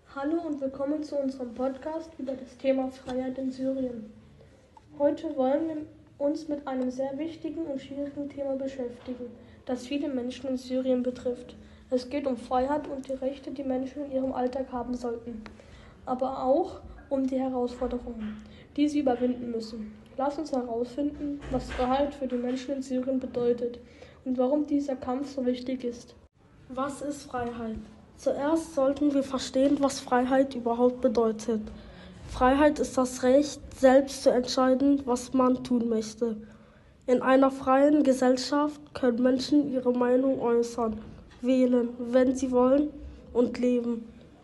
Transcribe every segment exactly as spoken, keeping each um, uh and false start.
Hallo und willkommen zu unserem Podcast über das Thema Freiheit in Syrien. Heute wollen wir uns mit einem sehr wichtigen und schwierigen Thema beschäftigen, das viele Menschen in Syrien betrifft. Es geht um Freiheit und die Rechte, die Menschen in ihrem Alltag haben sollten, aber auch um die Herausforderungen, die sie überwinden müssen. Lass uns herausfinden, was Freiheit für die Menschen in Syrien bedeutet und warum dieser Kampf so wichtig ist. Was ist Freiheit? Zuerst sollten wir verstehen, was Freiheit überhaupt bedeutet. Freiheit ist das Recht, selbst zu entscheiden, was man tun möchte. In einer freien Gesellschaft können Menschen ihre Meinung äußern, wählen, wenn sie wollen, und leben,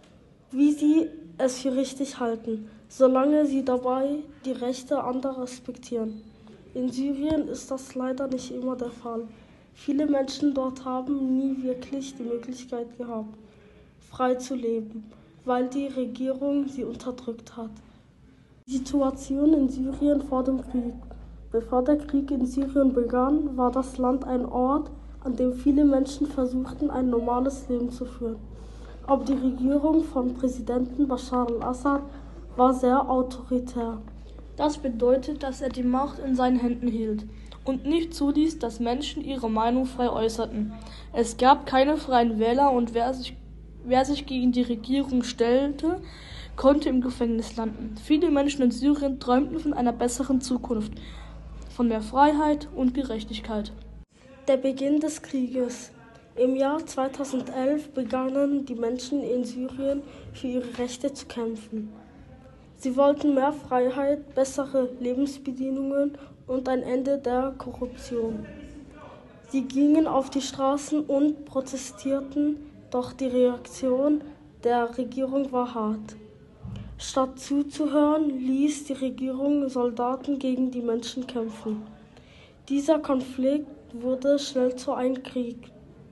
wie sie es für richtig halten, solange sie dabei die Rechte anderer respektieren. In Syrien ist das leider nicht immer der Fall. Viele Menschen dort haben nie wirklich die Möglichkeit gehabt, frei zu leben, weil die Regierung sie unterdrückt hat. Die Situation in Syrien vor dem Krieg. Bevor der Krieg in Syrien begann, war das Land ein Ort, an dem viele Menschen versuchten, ein normales Leben zu führen. Aber die Regierung von Präsidenten Bashar al-Assad war sehr autoritär. Das bedeutet, dass er die Macht in seinen Händen hielt und nicht zuließ, dass Menschen ihre Meinung frei äußerten. Es gab keine freien Wähler und wer sich, wer sich gegen die Regierung stellte, konnte im Gefängnis landen. Viele Menschen in Syrien träumten von einer besseren Zukunft, von mehr Freiheit und Gerechtigkeit. Der Beginn des Krieges. Im Jahr zweitausendelf begannen die Menschen in Syrien für ihre Rechte zu kämpfen. Sie wollten mehr Freiheit, bessere Lebensbedingungen und ein Ende der Korruption. Sie gingen auf die Straßen und protestierten, doch die Reaktion der Regierung war hart. Statt zuzuhören, ließ die Regierung Soldaten gegen die Menschen kämpfen. Dieser Konflikt wurde schnell zu einem Krieg,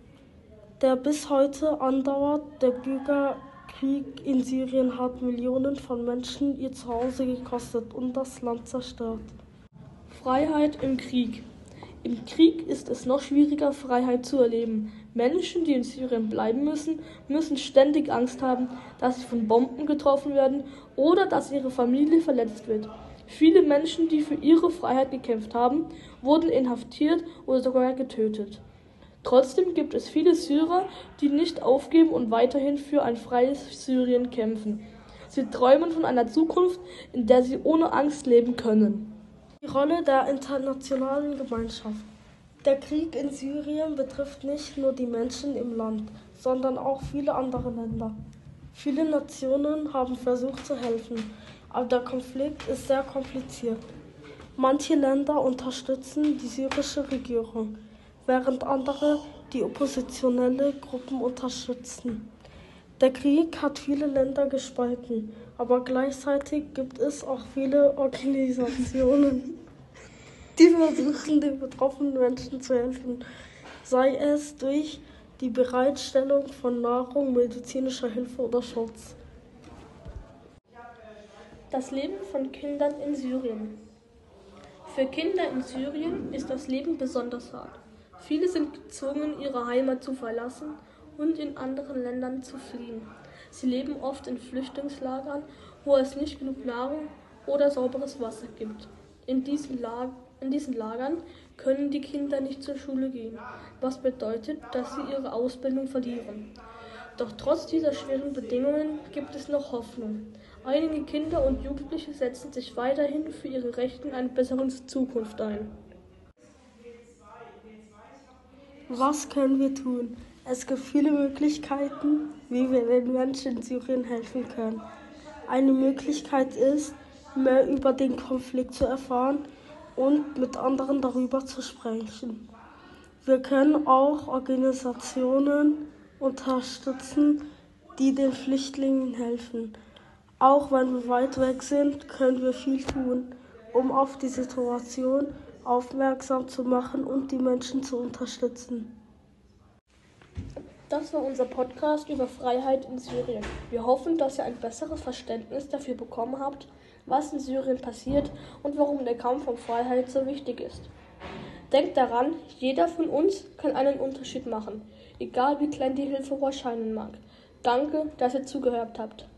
der bis heute andauert. Der Bürgerkrieg in Syrien hat Millionen von Menschen ihr Zuhause gekostet und das Land zerstört. Freiheit im Krieg. Im Krieg ist es noch schwieriger, Freiheit zu erleben. Menschen, die in Syrien bleiben müssen, müssen ständig Angst haben, dass sie von Bomben getroffen werden oder dass ihre Familie verletzt wird. Viele Menschen, die für ihre Freiheit gekämpft haben, wurden inhaftiert oder sogar getötet. Trotzdem gibt es viele Syrer, die nicht aufgeben und weiterhin für ein freies Syrien kämpfen. Sie träumen von einer Zukunft, in der sie ohne Angst leben können. Die Rolle der internationalen Gemeinschaft. Der Krieg in Syrien betrifft nicht nur die Menschen im Land, sondern auch viele andere Länder. Viele Nationen haben versucht zu helfen, aber der Konflikt ist sehr kompliziert. Manche Länder unterstützen die syrische Regierung, während andere die oppositionelle Gruppen unterstützen. Der Krieg hat viele Länder gespalten, aber gleichzeitig gibt es auch viele Organisationen, die versuchen, den betroffenen Menschen zu helfen, sei es durch die Bereitstellung von Nahrung, medizinischer Hilfe oder Schutz. Das Leben von Kindern in Syrien. Für Kinder in Syrien ist das Leben besonders hart. Viele sind gezwungen, ihre Heimat zu verlassen und in anderen Ländern zu fliehen. Sie leben oft in Flüchtlingslagern, wo es nicht genug Nahrung oder sauberes Wasser gibt. In diesen, Lag- in diesen Lagern können die Kinder nicht zur Schule gehen, was bedeutet, dass sie ihre Ausbildung verlieren. Doch trotz dieser schweren Bedingungen gibt es noch Hoffnung. Einige Kinder und Jugendliche setzen sich weiterhin für ihre Rechte in einer besseren Zukunft ein. Was können wir tun? Es gibt viele Möglichkeiten, wie wir den Menschen in Syrien helfen können. Eine Möglichkeit ist, mehr über den Konflikt zu erfahren und mit anderen darüber zu sprechen. Wir können auch Organisationen unterstützen, die den Flüchtlingen helfen. Auch wenn wir weit weg sind, können wir viel tun, um auf die Situation aufmerksam zu machen und die Menschen zu unterstützen. Das war unser Podcast über Freiheit in Syrien. Wir hoffen, dass ihr ein besseres Verständnis dafür bekommen habt, was in Syrien passiert und warum der Kampf um Freiheit so wichtig ist. Denkt daran, jeder von uns kann einen Unterschied machen, egal wie klein die Hilfe erscheinen mag. Danke, dass ihr zugehört habt.